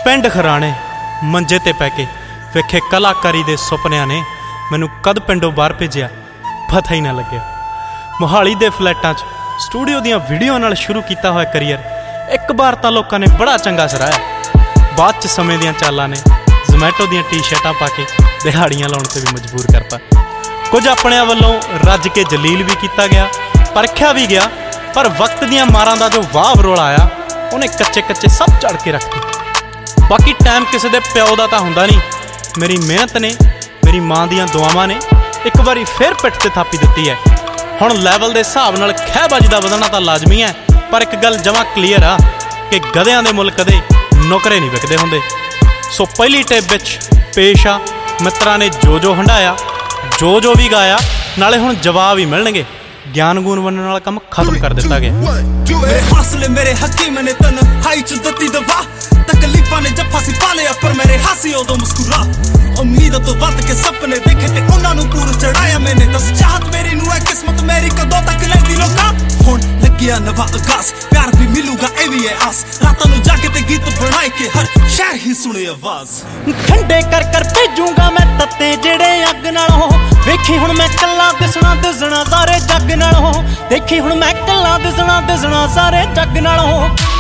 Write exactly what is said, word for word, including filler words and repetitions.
पिंड खराणे मंजे ते पै के वेखे कलाकारी दे सुपनिया ने मैनू कद पिंडों बाहर भेजिया पता ही ना लग्या। मोहाली दे फ्लैटां च स्टूडियो दियां वीडियो नाल शुरू किया हुआ करियर एक बार तो लोगों ने बड़ा चंगा सराया, बाद च समय दियां चालां ने जोमैटो दियां टी शर्टां पा के दिहाड़ियां लाउण ते भी मजबूर करता। कुछ अपने वालों रज के जलील भी किया गया, परखिया भी गया, पर वक्त दियां मारां दा जो वाह वरोला आया उन्हें कच्चे कच्चे सब चढ़ के रखती। बाकी टाइम किसी के प्यो का तो होंदा नहीं, मेरी मेहनत ने मेरी माँ दियां दुआवां ने एक बारी फिर पिठ ते थापी दित्ती है। हुण लैवल के हिसाब नाल खैबाजी का वधना तो लाजमी है, पर एक गल जमा क्लीयर आ कि गधियां दे मुल्क कदे नौकरे नहीं विकदे हुंदे। सो पहली टिप विच पेश आ मित्रां ने जो जो हंडाया जो जो भी गाया, नाले हुण जवाब ही मिलणगे। ज्ञान गुण बनने वाला काम खत्म कर दिता गया। मेरे हौसले मेरे हकीम ने तन हाई च दती दवा, तकलीफां ने जफ्फा सी पालिया पर मेरे हासी उदों मुस्कुरा। उम्मीद तो वध के सपने देखे ते उन्हां नूं पूर चढ़ाया मैंने, दस चाहत मेरी नूं है किस्मत मेरी कदों तक लैंदी लोकां। हुण लग्गिया नवा आगाज़, प्यार भी मिलूगा ए भी है आस, रातां नूं जागे ते गीत बनाए के हर शहर ही सुने आवाज़। ठंडे कर कर भेजूंगा मैं तत्ते जेड़े अग नालों, वेखी हुण मैं कल्ला दिसना दिसना सारे जग नालों, देखी हुण मैं कल्ला दिसना दिसना सारे जग नालों।